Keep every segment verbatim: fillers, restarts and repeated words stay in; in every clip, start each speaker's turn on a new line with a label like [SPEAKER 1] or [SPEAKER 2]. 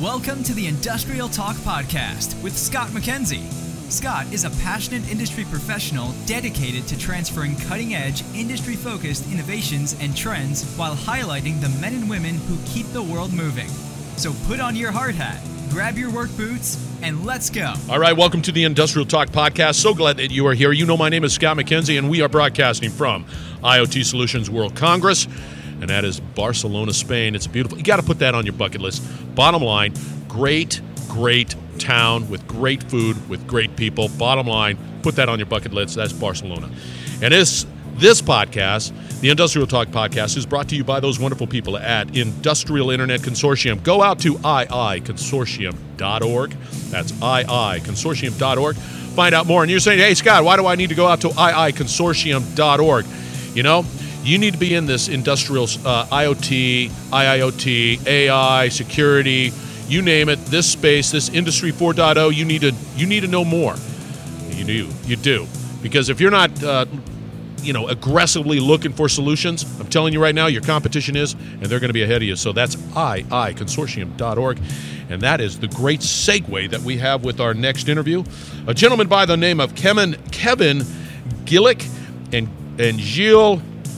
[SPEAKER 1] Welcome to the Industrial Talk Podcast with Scott McKenzie. Scott is a passionate industry professional dedicated to transferring cutting-edge, industry-focused innovations and trends while highlighting the men and women who keep the world moving. So put on your hard hat, grab your work boots, and let's go.
[SPEAKER 2] All right, welcome to the Industrial Talk Podcast. So glad that you are here. You know my name is Scott McKenzie, and we are broadcasting from I O T Solutions World Congress, and that is Barcelona, Spain. It's beautiful. You got to put that on your bucket list. Bottom line, great, great town with great food, with great people. Bottom line, put that on your bucket list. That's Barcelona. And this, this podcast, the Industrial Talk Podcast, is brought to you by those wonderful people at Industrial Internet Consortium. Go out to I I consortium dot org. That's I I consortium dot org. Find out more. And you're saying, hey, Scott, why do I need to go out to I I consortium dot org? You know, you need to be in this industrial uh, IoT, I I O T, A I, security, you name it, this space, this Industry four point oh, you need to you need to know more. You do. You do. Because if you're not uh, you know, aggressively looking for solutions, I'm telling you right now, your competition is, and they're going to be ahead of you. So that's I I consortium dot org. And that is the great segue that we have with our next interview. A gentleman by the name of Kevin Kevin Gillick and and Gilles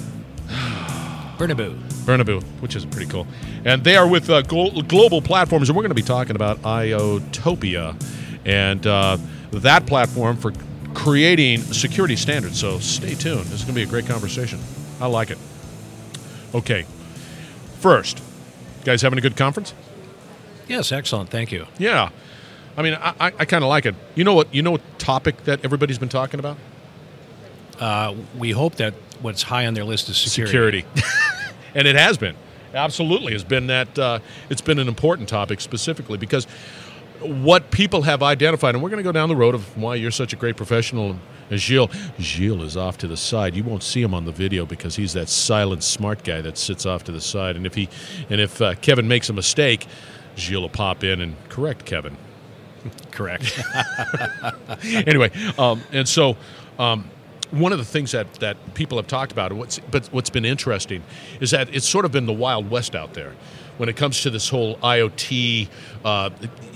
[SPEAKER 3] Bernabeu.
[SPEAKER 2] Bernabeu, which is pretty cool. And they are with uh, Glo- Global Platforms, and we're going to be talking about IoTopia and uh, that platform for creating security standards. So stay tuned. This is going to be a great conversation. I like it. Okay. First, you guys having a good conference?
[SPEAKER 3] Yes, excellent. Thank you.
[SPEAKER 2] Yeah. I mean, I, I, I kind of like it. You know what? You know what topic that everybody's been talking about?
[SPEAKER 3] Uh, we hope that what's high on their list is security.
[SPEAKER 2] Security. And it has been. Absolutely has been that. Uh, it's been an important topic specifically because what people have identified, and we're going to go down the road of why you're such a great professional as Gilles. Gilles is off to the side. You won't see him on the video because he's that silent, smart guy that sits off to the side. And if he, and if uh, Kevin makes a mistake, Gilles will pop in and correct Kevin.
[SPEAKER 3] Correct.
[SPEAKER 2] Anyway, um, and so um, one of the things that, that people have talked about, and what's, but what's been interesting, is that it's sort of been the Wild West out there when it comes to this whole IoT uh,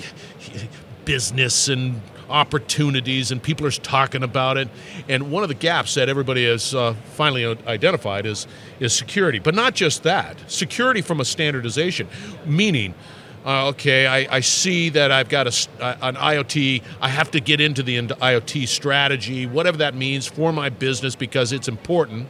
[SPEAKER 2] business and opportunities, and people are talking about it. And one of the gaps that everybody has uh, finally identified is is security, but not just that. Security from a standardization, meaning. Uh, okay, I, I see that I've got a, uh, an IoT, I have to get into the IoT strategy, whatever that means for my business because it's important.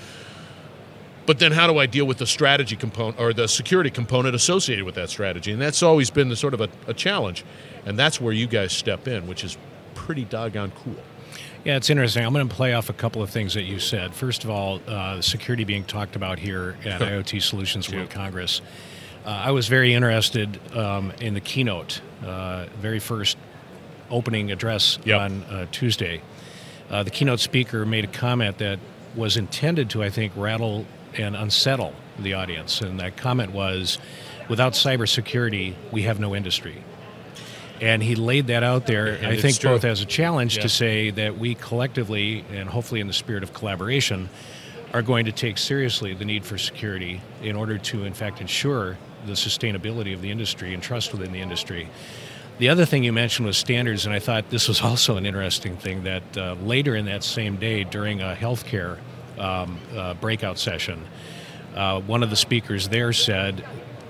[SPEAKER 2] But then how do I deal with the strategy component or the security component associated with that strategy? And that's always been the sort of a, a challenge. And that's where you guys step in, which is pretty doggone cool.
[SPEAKER 3] Yeah, it's interesting. I'm going to play off a couple of things that you said. First of all, uh, security being talked about here at I O T Solutions World Congress. Uh, I was very interested um, in the keynote, uh, very first opening address
[SPEAKER 2] yep.
[SPEAKER 3] on uh, Tuesday. Uh, the keynote speaker made a comment that was intended to, I think, rattle and unsettle the audience. And that comment was, without cybersecurity, we have no industry. And he laid that out there,
[SPEAKER 2] and
[SPEAKER 3] I think,
[SPEAKER 2] true.
[SPEAKER 3] both as a challenge
[SPEAKER 2] yeah.
[SPEAKER 3] to say that we collectively, and hopefully in the spirit of collaboration, are going to take seriously the need for security in order to, in fact, ensure the sustainability of the industry and trust within the industry. The other thing you mentioned was standards, and I thought this was also an interesting thing that uh, later in that same day during a healthcare um, uh, breakout session, uh, one of the speakers there said,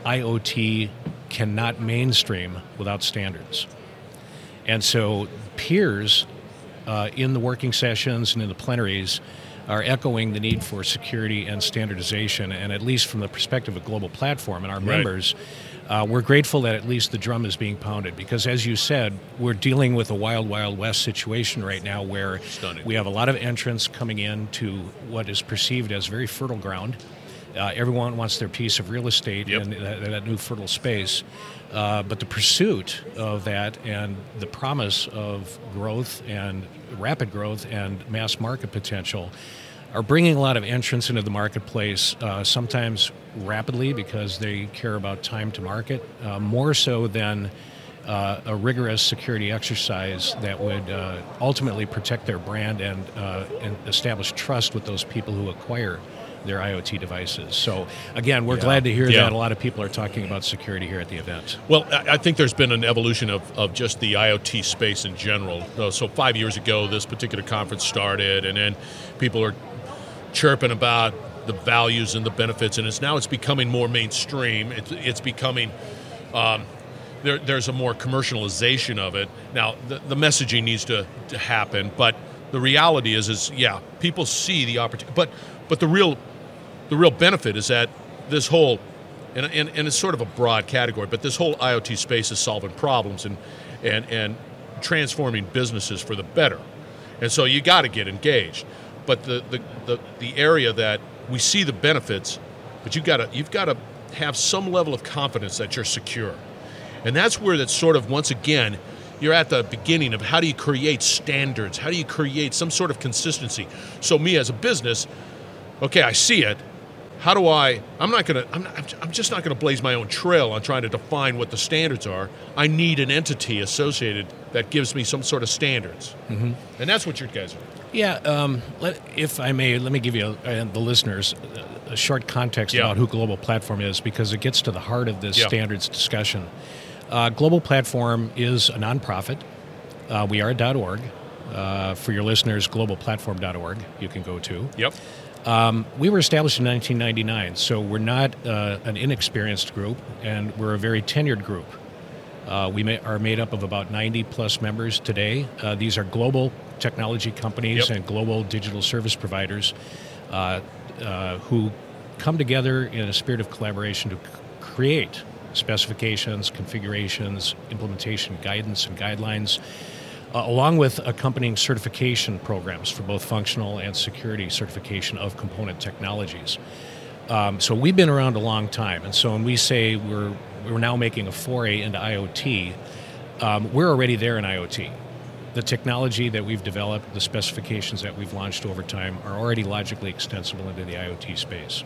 [SPEAKER 3] IoT cannot mainstream without standards. And so peers uh, in the working sessions and in the plenaries are echoing the need for security and standardization, and at least from the perspective of Global Platform and our
[SPEAKER 2] right.
[SPEAKER 3] members, uh, we're grateful that at least the drum is being pounded, because as you said, we're dealing with a wild, wild west situation right now where
[SPEAKER 2] Stunning.
[SPEAKER 3] we have a lot of entrants coming into what is perceived as very fertile ground. Uh, everyone wants their piece of real estate
[SPEAKER 2] yep.
[SPEAKER 3] in that, that new fertile space. Uh, but the pursuit of that and the promise of growth and rapid growth and mass market potential are bringing a lot of entrants into the marketplace, uh, sometimes rapidly because they care about time to market, uh, more so than uh, a rigorous security exercise that would uh, ultimately protect their brand and, uh, and establish trust with those people who acquire their IoT devices. So again, we're
[SPEAKER 2] Yeah.
[SPEAKER 3] glad to hear
[SPEAKER 2] Yeah.
[SPEAKER 3] that a lot of people are talking about security here at the event.
[SPEAKER 2] Well, I I think there's been an evolution of, of just the IoT space in general. Uh, So five years ago, this particular conference started, and then people are chirping about the values and the benefits, and it's now it's becoming more mainstream. It's, it's becoming, um, there, there's a more commercialization of it. Now, the, the messaging needs to, to happen, but the reality is, is yeah, people see the opportunity, but but the real the real benefit is that this whole, and, and, and it's sort of a broad category, but this whole IoT space is solving problems and and and transforming businesses for the better, and so you got to get engaged. But the, the the the area that we see the benefits, but you got to you've got to have some level of confidence that you're secure, and that's where that's sort of once again. You're at the beginning of how do you create standards? How do you create some sort of consistency? So me as a business, okay, I see it. How do I, I'm not going to, I'm, not, I'm just not going to blaze my own trail on trying to define what the standards are. I need an entity associated that gives me some sort of standards. Mm-hmm. And that's what your guys are.
[SPEAKER 3] Yeah, um, let, if I may, let me give you, uh, the listeners, a, a short context
[SPEAKER 2] Yeah.
[SPEAKER 3] about who Global Platform is, because it gets to the heart of this
[SPEAKER 2] Yeah.
[SPEAKER 3] standards discussion. Uh, Global Platform is a nonprofit. Uh, we are a .org. Uh, for your listeners, global platform dot org you can go to.
[SPEAKER 2] Yep.
[SPEAKER 3] Um, we were established in nineteen ninety-nine, so we're not uh, an inexperienced group, and we're a very tenured group. Uh, we may, are made up of about ninety plus members today. Uh, these are global technology companies
[SPEAKER 2] Yep.
[SPEAKER 3] and global digital service providers uh, uh, who come together in a spirit of collaboration to c- create specifications, configurations, implementation guidance and guidelines, uh, along with accompanying certification programs for both functional and security certification of component technologies. Um, so we've been around a long time, and so when we say we're we're now making a foray into IoT, um, we're already there in IoT. The technology that we've developed, the specifications that we've launched over time are already logically extensible into the IoT space.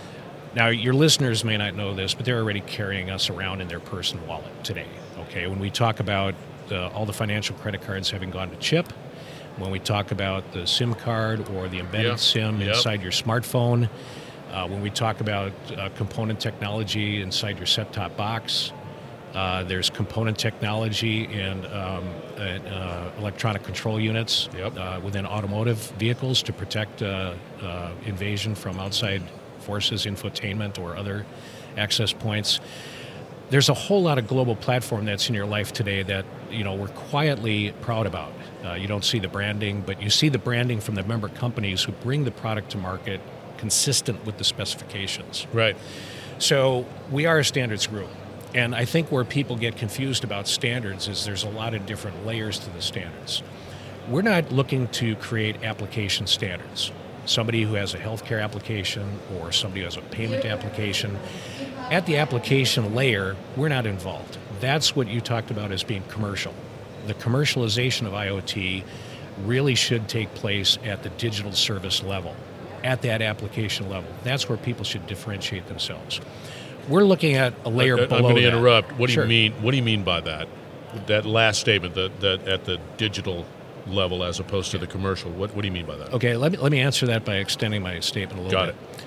[SPEAKER 3] Now, your listeners may not know this, but they're already carrying us around in their personal wallet today. Okay, when we talk about the, all the financial credit cards having gone to chip, when we talk about the SIM card or the embedded
[SPEAKER 2] Yeah.
[SPEAKER 3] SIM
[SPEAKER 2] Yep.
[SPEAKER 3] inside your smartphone, uh, when we talk about uh, component technology inside your set-top box, uh, there's component technology in um, uh, uh, electronic control units
[SPEAKER 2] Yep.
[SPEAKER 3] uh, within automotive vehicles to protect uh, uh, invasion from outside forces, infotainment, or other access points. There's a whole lot of global platform that's in your life today that, you know, we're quietly proud about. Uh, you don't see the branding, but you see the branding from the member companies who bring the product to market consistent with the specifications.
[SPEAKER 2] Right.
[SPEAKER 3] So we are a standards group. And I think where people get confused about standards is there's a lot of different layers to the standards. We're not looking to create application standards. Somebody who has a healthcare application or somebody who has a payment application, at the application layer, we're not involved. That's what you talked about as being commercial. The commercialization of IoT really should take place at the digital service level, at that application level. That's where people should differentiate themselves. We're looking at a layer
[SPEAKER 2] I, I'm
[SPEAKER 3] below
[SPEAKER 2] going to
[SPEAKER 3] that.
[SPEAKER 2] interrupt. What do
[SPEAKER 3] Sure.
[SPEAKER 2] you mean? What do you mean by that? That last statement, that, that at the digital level as opposed to the commercial. What What do you mean by that?
[SPEAKER 3] Okay, let me let me answer that by extending my statement a little
[SPEAKER 2] Got
[SPEAKER 3] bit.
[SPEAKER 2] it.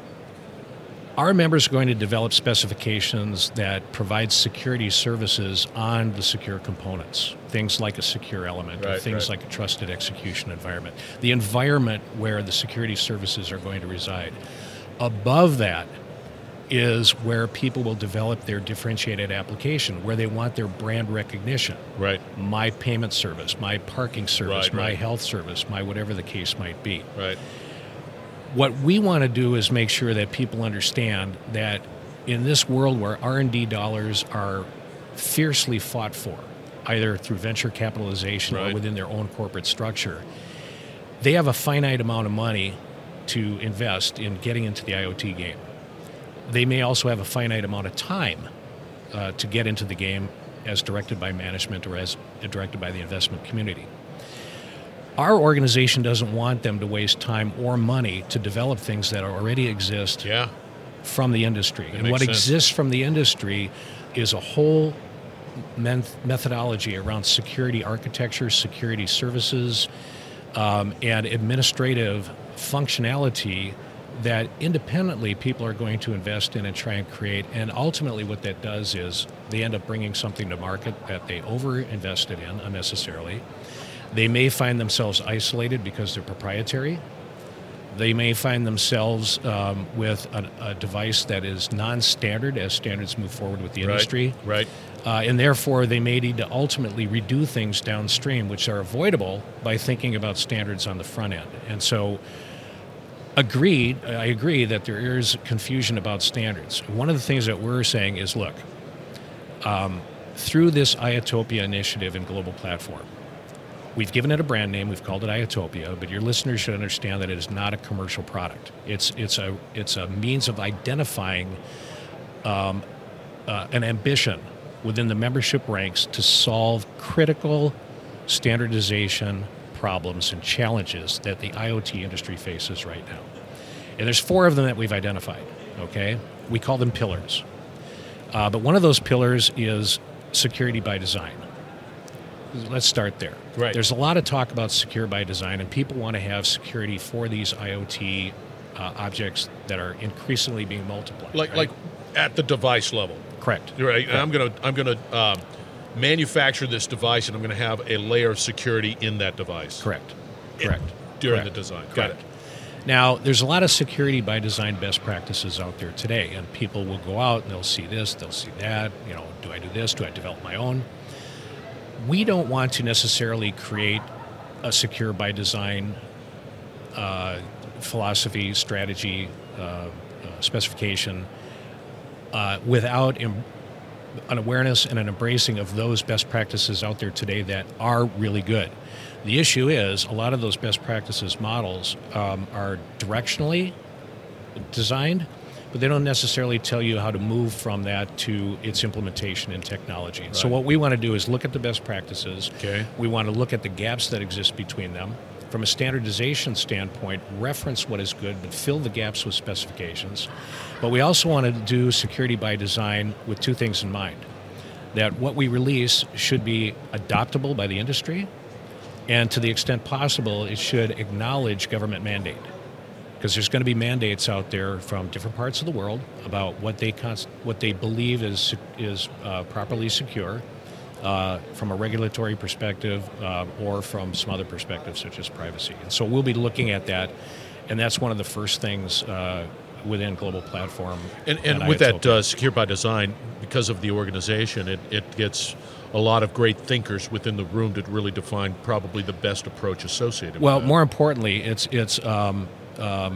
[SPEAKER 3] Our members are going to develop specifications that provide security services on the secure components, things like a secure element, or
[SPEAKER 2] Right,
[SPEAKER 3] things
[SPEAKER 2] right.
[SPEAKER 3] like a trusted execution environment, the environment where the security services are going to reside. Above that is where people will develop their differentiated application, where they want their brand recognition.
[SPEAKER 2] Right.
[SPEAKER 3] My payment service, my parking service,
[SPEAKER 2] Right,
[SPEAKER 3] my
[SPEAKER 2] right.
[SPEAKER 3] health service, my whatever the case might be.
[SPEAKER 2] Right.
[SPEAKER 3] What we want to do is make sure that people understand that in this world where R and D dollars are fiercely fought for, either through venture capitalization
[SPEAKER 2] Right.
[SPEAKER 3] or within their own corporate structure, they have a finite amount of money to invest in getting into the IoT game. They may also have a finite amount of time uh, to get into the game as directed by management or as directed by the investment community. Our organization doesn't want them to waste time or money to develop things that already exist
[SPEAKER 2] Yeah.
[SPEAKER 3] from the industry. and
[SPEAKER 2] makes
[SPEAKER 3] what
[SPEAKER 2] sense.
[SPEAKER 3] exists from the industry is a whole men- methodology around security architecture, security services, um, and administrative functionality that independently people are going to invest in and try and create. And ultimately what that does is they end up bringing something to market that they over-invested in unnecessarily. They may find themselves isolated because they're proprietary. They may find themselves um, with a, a device that is non-standard as standards move forward with the industry.
[SPEAKER 2] Right, right.
[SPEAKER 3] Uh, and therefore, they may need to ultimately redo things downstream, which are avoidable by thinking about standards on the front end. And so, agreed, I agree that there is confusion about standards. One of the things that we're saying is, look, um, through this IOTOPIA initiative and global platform, we've given it a brand name. We've called it IOTOPIA, but your listeners should understand that it is not a commercial product. It's it's a it's a means of identifying um, uh, an ambition within the membership ranks to solve critical standardization problems and challenges that the IoT industry faces right now. And there's four of them that we've identified. Okay, we call them pillars. Uh, but one of those pillars is security by design. Let's start there.
[SPEAKER 2] Right.
[SPEAKER 3] There's a lot of talk about secure by design, and people want to have security for these IoT uh, objects that are increasingly being multiplied.
[SPEAKER 2] Like,
[SPEAKER 3] right?
[SPEAKER 2] like at the device level.
[SPEAKER 3] Correct.
[SPEAKER 2] You're right.
[SPEAKER 3] Correct.
[SPEAKER 2] And I'm gonna, I'm gonna um, manufacture this device, and I'm gonna have a layer of security in that device.
[SPEAKER 3] Correct. Correct.
[SPEAKER 2] During
[SPEAKER 3] Correct.
[SPEAKER 2] the design. Got
[SPEAKER 3] Correct.
[SPEAKER 2] it.
[SPEAKER 3] Now, there's a lot of security by design best practices out there today, and people will go out and they'll see this, they'll see that. You know, do I do this? Do I develop my own? We don't want to necessarily create a secure by design uh, philosophy, strategy, uh, uh, specification uh, without em- an awareness and an embracing of those best practices out there today that are really good. The issue is a lot of those best practices models um, are directionally designed, but they don't necessarily tell you how to move from that to its implementation in technology. Right. So what we want to do is look at the best practices.
[SPEAKER 2] Okay.
[SPEAKER 3] We want to look at the gaps that exist between them. From a standardization standpoint, reference what is good, but fill the gaps with specifications. But we also want to do security by design with two things in mind. That what we release should be adoptable by the industry, and to the extent possible, it should acknowledge government mandate. Because there's going to be mandates out there from different parts of the world about what they const- what they believe is is uh, properly secure uh, from a regulatory perspective uh, or from some other perspectives such as privacy. And so we'll be looking at that, and that's one of the first things uh, within Global Platform.
[SPEAKER 2] And, and with that uh, secure by design, because of the organization, it, it gets a lot of great thinkers within the room to really define probably the best approach associated
[SPEAKER 3] well,
[SPEAKER 2] with that.
[SPEAKER 3] Well, more importantly, it's it's um, Um,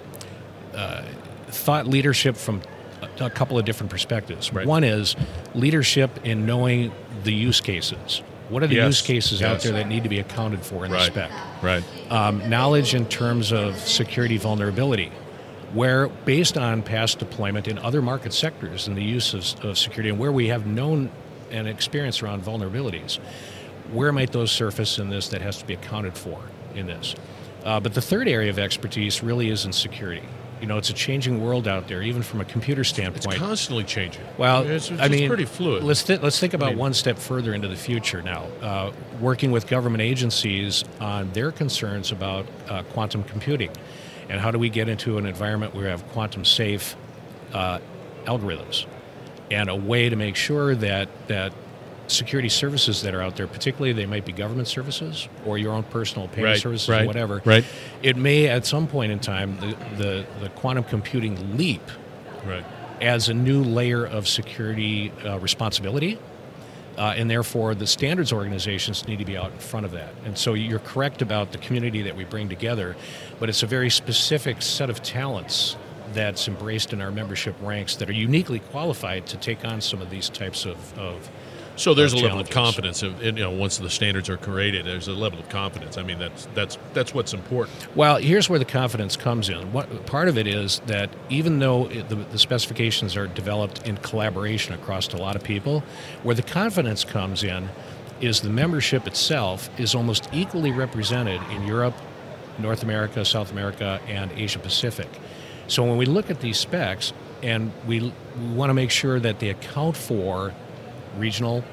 [SPEAKER 3] uh, thought leadership from a, a couple of different perspectives.
[SPEAKER 2] Right.
[SPEAKER 3] One is leadership in knowing the use cases. What are the
[SPEAKER 2] yes.
[SPEAKER 3] use cases
[SPEAKER 2] yes.
[SPEAKER 3] out there that need to be accounted for in
[SPEAKER 2] right.
[SPEAKER 3] the spec?
[SPEAKER 2] Right.
[SPEAKER 3] Um, knowledge in terms of security vulnerability, where based on past deployment in other market sectors and the use of, of security, and where we have known and experience around vulnerabilities, where might those surface in this that has to be accounted for in this? Uh, but the third area of expertise really is in security. You know, it's a changing world out there, even from a computer standpoint.
[SPEAKER 2] It's constantly changing.
[SPEAKER 3] Well,
[SPEAKER 2] it's, it's
[SPEAKER 3] I mean,
[SPEAKER 2] pretty fluid.
[SPEAKER 3] Let's th- let's think about
[SPEAKER 2] I mean,
[SPEAKER 3] one step further into the future now. Uh, working with government agencies on their concerns about uh, quantum computing, and how do we get into an environment where we have quantum safe uh, algorithms, and a way to make sure that that security services that are out there, particularly they might be government services or your own personal payment
[SPEAKER 2] right,
[SPEAKER 3] services
[SPEAKER 2] right,
[SPEAKER 3] or whatever.
[SPEAKER 2] Right.
[SPEAKER 3] It may at some point in time, the, the, the quantum computing leap
[SPEAKER 2] right.
[SPEAKER 3] adds a new layer of security uh, responsibility, uh, and therefore the standards organizations need to be out in front of that. And so you're correct about the community that we bring together, but it's a very specific set of talents that's embraced in our membership ranks that are uniquely qualified to take on some of these types of, of
[SPEAKER 2] So there's
[SPEAKER 3] uh,
[SPEAKER 2] a level of
[SPEAKER 3] challenges.
[SPEAKER 2] confidence. Of, you know, once the standards are created, there's a level of confidence. I mean, that's that's that's what's important.
[SPEAKER 3] Well, here's where the confidence comes in. What part of it is that even though it, the, the specifications are developed in collaboration across a lot of people, where the confidence comes in is the membership itself is almost equally represented in Europe, North America, South America, and Asia Pacific. So when we look at these specs, and we, we want to make sure that they account for regional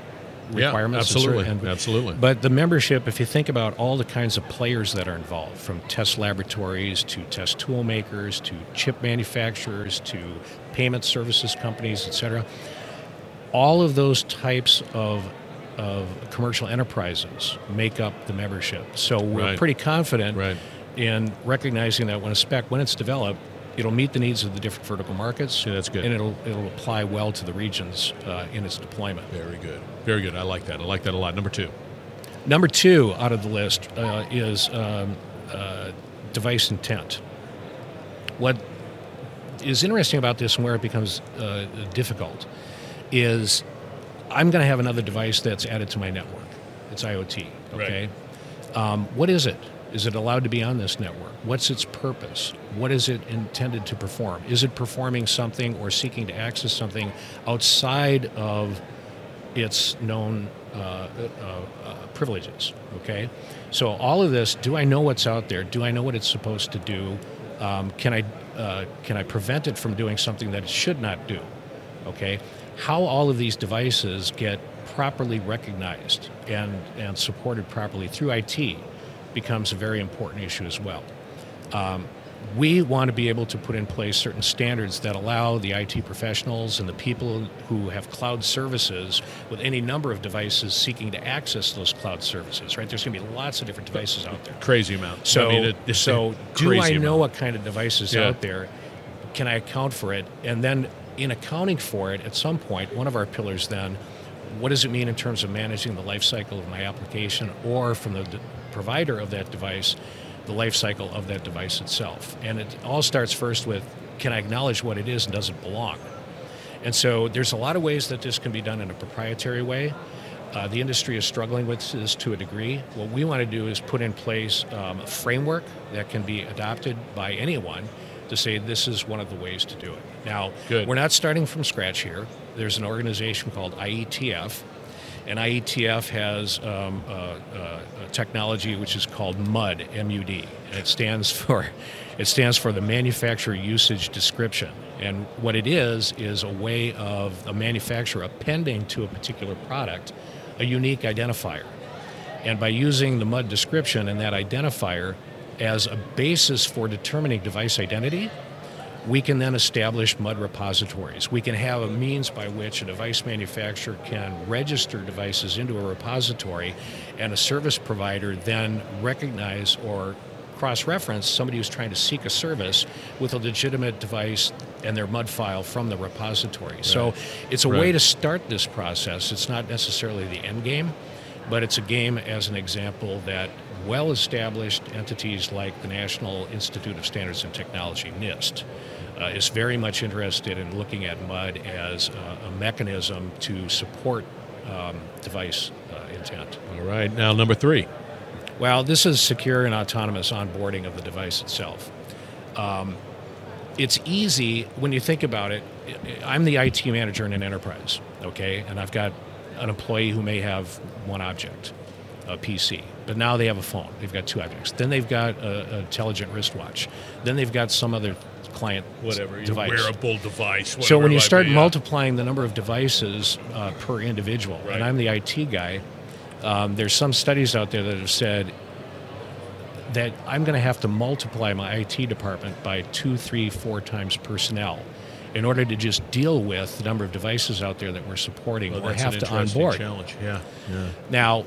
[SPEAKER 3] requirements.
[SPEAKER 2] Yeah, absolutely,
[SPEAKER 3] and,
[SPEAKER 2] absolutely.
[SPEAKER 3] But the membership, if you think about all the kinds of players that are involved, from test laboratories to test tool makers to chip manufacturers to payment services companies, et cetera, all of those types of of commercial enterprises make up the membership. So we're
[SPEAKER 2] Right.
[SPEAKER 3] pretty confident
[SPEAKER 2] Right.
[SPEAKER 3] in recognizing that when a spec, when it's developed, it'll meet the needs of the different vertical markets.
[SPEAKER 2] Yeah, that's good.
[SPEAKER 3] And it'll it'll apply well to the regions uh, in its deployment.
[SPEAKER 2] Very good. Very good. I like that. I like that a lot. Number two.
[SPEAKER 3] Number two out of the list uh, is um, uh, device intent. What is interesting about this and where it becomes uh, difficult is I'm going to have another device that's added to my network. It's IoT, okay? Um, what is it? Is it allowed to be on this network? What's its purpose? What is it intended to perform? Is it performing something or seeking to access something outside of its known uh, uh, uh, privileges, okay? So all of this, do I know what's out there? Do I know what it's supposed to do? Um, can I uh, can I prevent it from doing something that it should not do, okay? How all of these devices get properly recognized and, and supported properly through I T becomes a very important issue as well. Um, we want to be able to put in place certain standards that allow the I T professionals and the people who have cloud services with any number of devices seeking to access those cloud services, right? There's going to be lots of different devices out there.
[SPEAKER 2] Crazy amount.
[SPEAKER 3] So,
[SPEAKER 2] I mean, it, it's
[SPEAKER 3] so
[SPEAKER 2] a
[SPEAKER 3] do I
[SPEAKER 2] crazy
[SPEAKER 3] know
[SPEAKER 2] amount.
[SPEAKER 3] what kind of devices
[SPEAKER 2] Yeah.
[SPEAKER 3] out there? Can I account for it? And then in accounting for it, at some point, one of our pillars then, what does it mean in terms of managing the life cycle of my application, or from the d- provider of that device, the life cycle of that device itself? And it all starts first with, can I acknowledge what it is and does it belong? And so there's a lot of ways that this can be done in a proprietary way. Uh, the industry is struggling with this to a degree. What we want to do is put in place um, a framework that can be adopted by anyone to say this is one of the ways to do it. Now,
[SPEAKER 2] Good.
[SPEAKER 3] We're not starting from scratch here. There's an organization called I E T F, and I E T F has um, uh, uh, a technology which is called MUD, M U D, and it stands for it stands for the Manufacturer Usage Description. And what it is is a way of a manufacturer appending to a particular product a unique identifier. And by using the MUD description and that identifier as a basis for determining device identity, we can then establish MUD repositories. We can have a means by which a device manufacturer can register devices into a repository, and a service provider then recognize or cross-reference somebody who's trying to seek a service with a legitimate device and their MUD file from the repository. Right. So it's a right. way to start this process. It's not necessarily the end game, but it's a game as an example that well-established entities like the National Institute of Standards and Technology, NIST, uh, is very much interested in looking at MUD as a, a mechanism to support um, device uh, intent.
[SPEAKER 2] All right. Now, number three.
[SPEAKER 3] Well, this is secure and autonomous onboarding of the device itself. Um, it's easy when you think about it. I'm the I T manager in an enterprise, okay, and I've got an employee who may have one object, a P C, but now they have a phone. They've got two objects. Then they've got an intelligent wristwatch. Then they've got some other client
[SPEAKER 2] whatever
[SPEAKER 3] device.
[SPEAKER 2] Wearable device.
[SPEAKER 3] So when you start
[SPEAKER 2] be,
[SPEAKER 3] multiplying yeah. the number of devices uh, per individual,
[SPEAKER 2] right.
[SPEAKER 3] and I'm the I T guy, um, there's some studies out there that have said that I'm going to have to multiply my I T department by two, three, four times personnel in order to just deal with the number of devices out there that we're supporting
[SPEAKER 2] well,
[SPEAKER 3] or
[SPEAKER 2] that's
[SPEAKER 3] have
[SPEAKER 2] an
[SPEAKER 3] to
[SPEAKER 2] interesting
[SPEAKER 3] onboard.
[SPEAKER 2] Challenge. Yeah. yeah.
[SPEAKER 3] Now,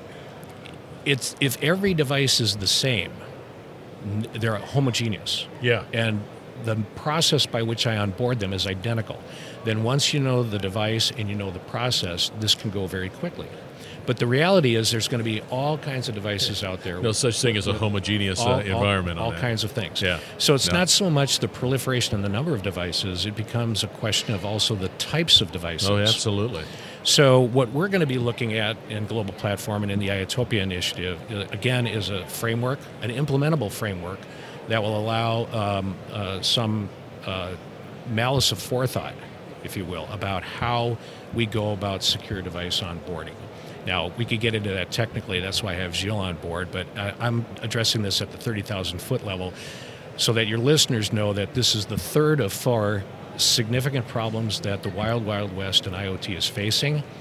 [SPEAKER 3] it's if every device is the same, they're homogeneous.
[SPEAKER 2] Yeah.
[SPEAKER 3] And the process by which I onboard them is identical. Then once you know the device and you know the process, this can go very quickly. But the reality is there's going to be all kinds of devices out there.
[SPEAKER 2] No such thing as a homogeneous
[SPEAKER 3] all,
[SPEAKER 2] uh, environment.
[SPEAKER 3] All,
[SPEAKER 2] on
[SPEAKER 3] all
[SPEAKER 2] that.
[SPEAKER 3] kinds of things.
[SPEAKER 2] Yeah.
[SPEAKER 3] So it's
[SPEAKER 2] no.
[SPEAKER 3] not so much the proliferation and the number of devices, it becomes a question of also the types of devices.
[SPEAKER 2] Oh, absolutely.
[SPEAKER 3] So what we're going to be looking at in Global Platform and in the IoTopia initiative, again, is a framework, an implementable framework that will allow um, uh, some uh, malice of forethought, if you will, about how we go about secure device onboarding. Now, we could get into that technically, that's why I have Gilles on board, but I, I'm addressing this at the thirty thousand foot level so that your listeners know that this is the third of four significant problems that the Wild Wild West and IoT is facing.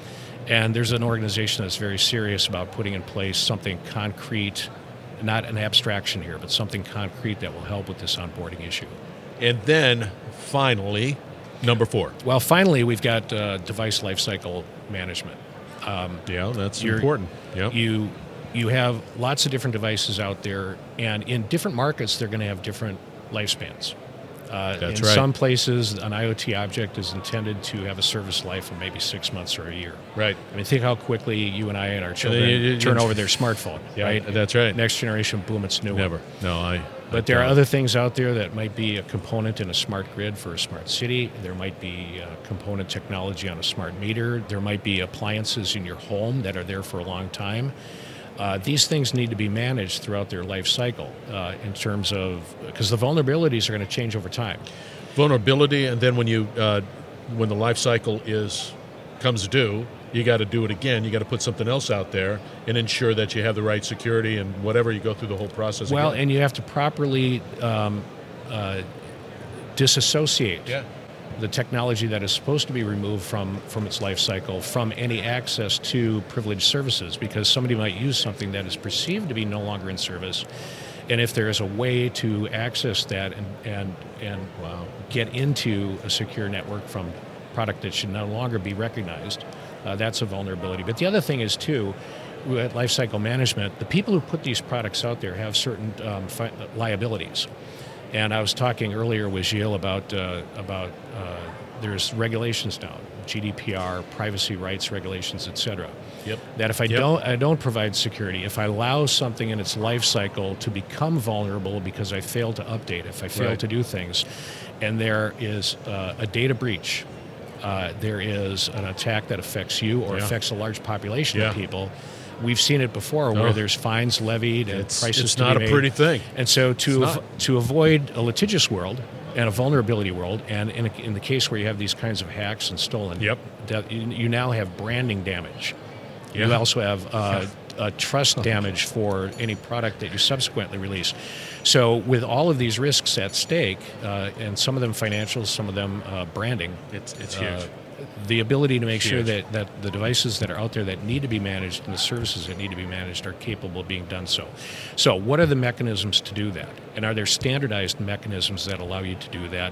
[SPEAKER 3] And there's an organization that's very serious about putting in place something concrete, not an abstraction here, but something concrete that will help with this onboarding issue.
[SPEAKER 2] And then, finally, number four.
[SPEAKER 3] Well, finally, we've got uh, device lifecycle management. Um,
[SPEAKER 2] yeah, that's important. Yep.
[SPEAKER 3] You you have lots of different devices out there, and in different markets, they're going to have different lifespans. Uh,
[SPEAKER 2] That's
[SPEAKER 3] in
[SPEAKER 2] right.
[SPEAKER 3] some places, an IoT object is intended to have a service life of maybe six months or a year.
[SPEAKER 2] Right.
[SPEAKER 3] I mean, think how quickly you and I and our children
[SPEAKER 2] it- it-
[SPEAKER 3] turn
[SPEAKER 2] it's-
[SPEAKER 3] over their smartphone.
[SPEAKER 2] Yeah,
[SPEAKER 3] right?
[SPEAKER 2] that's right.
[SPEAKER 3] Next generation, boom, it's new.
[SPEAKER 2] Never. No, I.
[SPEAKER 3] But
[SPEAKER 2] I
[SPEAKER 3] there are
[SPEAKER 2] don't.
[SPEAKER 3] other things out there that might be a component in a smart grid for a smart city. There might be a component technology on a smart meter. There might be appliances in your home that are there for a long time. Uh, these things need to be managed throughout their life cycle uh, in terms of, because the vulnerabilities are going to change over time.
[SPEAKER 2] Vulnerability, and then when you uh, when the life cycle is comes due, you got to do it again. You got to put something else out there and ensure that you have the right security and whatever. You go through the whole process.
[SPEAKER 3] Well,
[SPEAKER 2] again.
[SPEAKER 3] and you have to properly um, uh, disassociate
[SPEAKER 2] yeah,
[SPEAKER 3] the technology that is supposed to be removed from, from its life cycle from any access to privileged services, because somebody might use something that is perceived to be no longer in service. And if there is a way to access that and and, and wow, get into a secure network from product that should no longer be recognized, uh, that's a vulnerability. But the other thing is, too, with lifecycle management, the people who put these products out there have certain um, fi- liabilities. And I was talking earlier with Gilles about, uh, about uh, there's regulations now, G D P R, privacy rights regulations, et cetera.
[SPEAKER 2] Yep.
[SPEAKER 3] That if I
[SPEAKER 2] Yep.
[SPEAKER 3] don't I don't provide security, if I allow something in its life cycle to become vulnerable because I fail to update, if I fail
[SPEAKER 2] Right.
[SPEAKER 3] to do things, and there is uh, a data breach, uh, there is an attack that affects you or
[SPEAKER 2] Yeah.
[SPEAKER 3] affects a large population
[SPEAKER 2] Yeah.
[SPEAKER 3] of people. We've seen it before where
[SPEAKER 2] Oh.
[SPEAKER 3] there's fines levied and
[SPEAKER 2] It's,
[SPEAKER 3] prices
[SPEAKER 2] it's
[SPEAKER 3] to
[SPEAKER 2] not
[SPEAKER 3] be
[SPEAKER 2] a
[SPEAKER 3] made.
[SPEAKER 2] pretty thing.
[SPEAKER 3] And so to
[SPEAKER 2] It's
[SPEAKER 3] av-
[SPEAKER 2] not.
[SPEAKER 3] to avoid a litigious world and a vulnerability world, and in, a, in the case where you have these kinds of hacks and stolen,
[SPEAKER 2] Yep.
[SPEAKER 3] that you, you now have branding damage.
[SPEAKER 2] Yeah.
[SPEAKER 3] You also have uh, uh, trust damage for any product that you subsequently release. So with all of these risks at stake, uh, and some of them financial, some of them uh, branding,
[SPEAKER 2] It's it's
[SPEAKER 3] uh,
[SPEAKER 2] huge.
[SPEAKER 3] the ability to make sure
[SPEAKER 2] Huge.
[SPEAKER 3] that, that the devices that are out there that need to be managed and the services that need to be managed are capable of being done so. So what are the mechanisms to do that? And are there standardized mechanisms that allow you to do that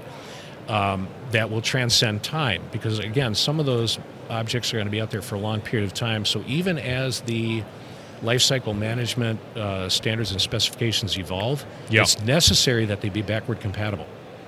[SPEAKER 3] um, that will transcend time? Because again, some of those objects are going to be out there for a long period of time. So even as the lifecycle management uh, standards and specifications evolve,
[SPEAKER 2] Yeah.
[SPEAKER 3] it's necessary that they be backward compatible.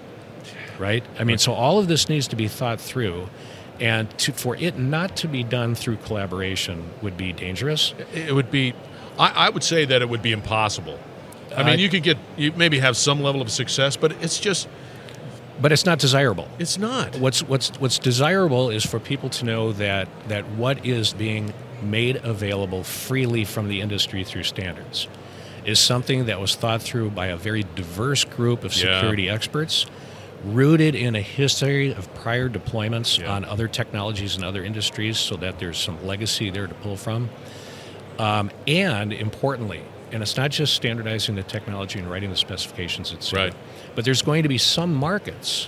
[SPEAKER 3] Right? I mean, so all of this needs to be thought through, and to, for it not to be done through collaboration would be dangerous.
[SPEAKER 2] It would be, I, I would say that it would be impossible. I mean,
[SPEAKER 3] Uh,
[SPEAKER 2] you could get, you maybe have some level of success, but it's just,
[SPEAKER 3] But it's not desirable.
[SPEAKER 2] it's not.
[SPEAKER 3] What's what's what's desirable is for people to know that that what is being made available freely from the industry through standards is something that was thought through by a very diverse group of
[SPEAKER 2] Yeah.
[SPEAKER 3] security experts, rooted in a history of prior deployments
[SPEAKER 2] Yeah.
[SPEAKER 3] on other technologies and other industries, so that there's some legacy there to pull from. Um, and importantly, and it's not just standardizing the technology and writing the specifications, et cetera,
[SPEAKER 2] Right.
[SPEAKER 3] but there's going to be some markets,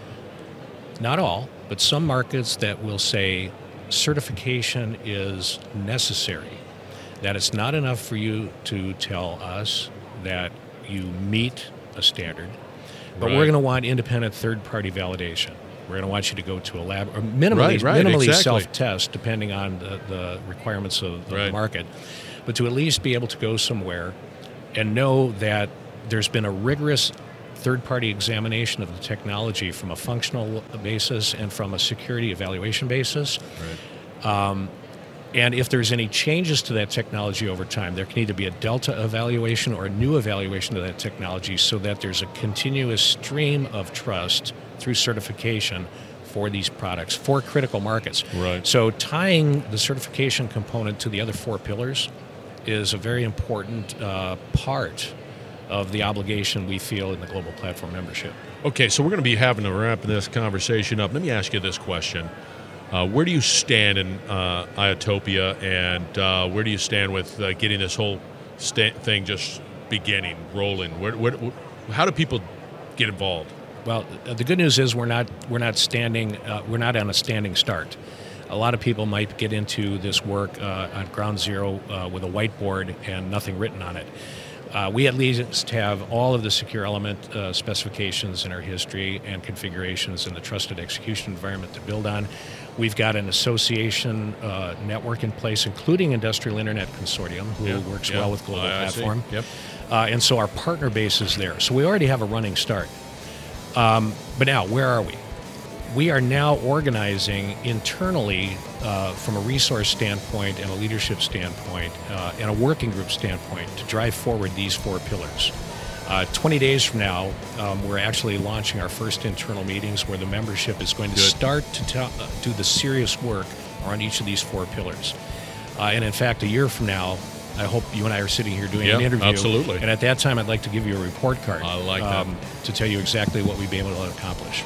[SPEAKER 3] not all, but some markets that will say certification is necessary, that it's not enough for you to tell us that you meet a standard, but
[SPEAKER 2] Right.
[SPEAKER 3] we're going to want independent third-party validation. We're going to want you to go to a lab, or minimally,
[SPEAKER 2] Right, right,
[SPEAKER 3] minimally
[SPEAKER 2] exactly.
[SPEAKER 3] self-test, depending on the, the requirements of, of
[SPEAKER 2] Right.
[SPEAKER 3] the market, but to at least be able to go somewhere and know that there's been a rigorous third-party examination of the technology from a functional basis and from a security evaluation basis. Um, and if there's any changes to that technology over time, there can either be a delta evaluation or a new evaluation of that technology, so that there's a continuous stream of trust through certification for these products, for critical markets.
[SPEAKER 2] Right.
[SPEAKER 3] So tying the certification component to the other four pillars is a very important uh, part of the obligation we feel in the Global Platform membership.
[SPEAKER 2] Okay, so we're going to be having to wrap this conversation up. Let me ask you this question. Uh, where do you stand in uh, Iotopia, and uh, where do you stand with uh, getting this whole sta- thing just beginning, rolling? Where, where, wh- how do people get involved?
[SPEAKER 3] Well, uh, the good news is we're not we're not standing uh, we're not on a standing start. A lot of people might get into this work uh, at ground zero uh, with a whiteboard and nothing written on it. Uh, we at least have all of the secure element uh, specifications in our history and configurations in the trusted execution environment to build on. We've got an association uh, network in place, including Industrial Internet Consortium, who
[SPEAKER 2] yeah,
[SPEAKER 3] works
[SPEAKER 2] yeah.
[SPEAKER 3] well with Global
[SPEAKER 2] I, I
[SPEAKER 3] Platform.
[SPEAKER 2] Yep.
[SPEAKER 3] Uh, and so our partner base is there. So we already have a running start. Um, but now, where are we? We are now organizing internally uh, from a resource standpoint and a leadership standpoint uh, and a working group standpoint to drive forward these four pillars. Uh, twenty days from now, um, we're actually launching our first internal meetings where the membership is going to
[SPEAKER 2] Good.
[SPEAKER 3] start to t- uh, do the serious work on each of these four pillars. Uh, and in fact, a year from now, I hope you and I are sitting here doing
[SPEAKER 2] Yeah,
[SPEAKER 3] an interview.
[SPEAKER 2] absolutely.
[SPEAKER 3] And at that time, I'd like to give you a report card.
[SPEAKER 2] I like that.
[SPEAKER 3] To tell you exactly what we've been able to accomplish.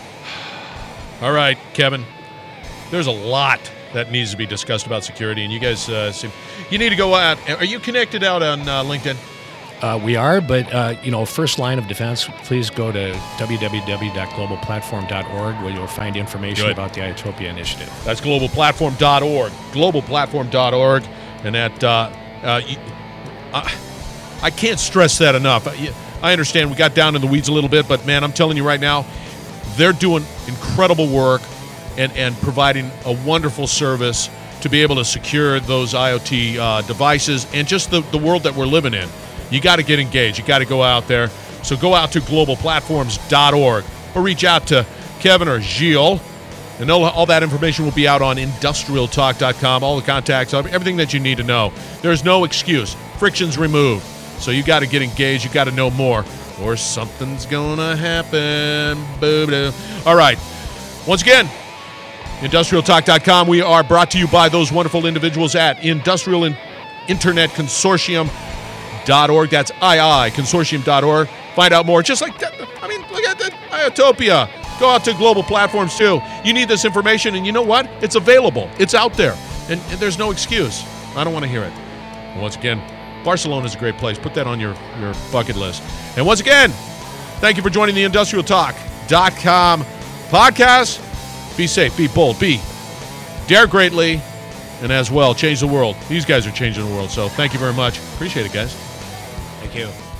[SPEAKER 2] All right, Kevin. There's a lot that needs to be discussed about security, and you guys uh, seem you need to go out. Are you connected out on uh, LinkedIn?
[SPEAKER 3] Uh, we are, but uh, you know, first line of defense. Please go to w w w dot global platform dot org, where you'll find information
[SPEAKER 2] Good.
[SPEAKER 3] about the Iotopia initiative.
[SPEAKER 2] That's global platform dot org. global platform dot org, and that uh, uh, you, uh, I can't stress that enough. I understand we got down in the weeds a little bit, but man, I'm telling you right now, they're doing incredible work and, and providing a wonderful service to be able to secure those IoT uh, devices and just the, the world that we're living in. You got to get engaged. You got to go out there. So go out to global platforms dot org or reach out to Kevin or Gilles, and all, all that information will be out on industrial talk dot com, all the contacts, everything that you need to know. There's no excuse. Friction's removed. So you got to get engaged. You got to know more, or something's going to happen. Boo-boo. All right. Once again, industrial talk dot com. We are brought to you by those wonderful individuals at Industrial Internet Consortium dot org. That's I I, consortium dot org. Find out more. Just like that. I mean, look at that. Iotopia. Go out to global platforms too. You need this information, and you know what? It's available. It's out there, and, and there's no excuse. I don't want to hear it. And once again, Barcelona is a great place. Put that on your, your bucket list. And once again, thank you for joining the industrial talk dot com podcast. Be safe, be bold, be dare greatly, and as well, change the world. These guys are changing the world, so thank you very much. Appreciate it, guys.
[SPEAKER 3] Thank you.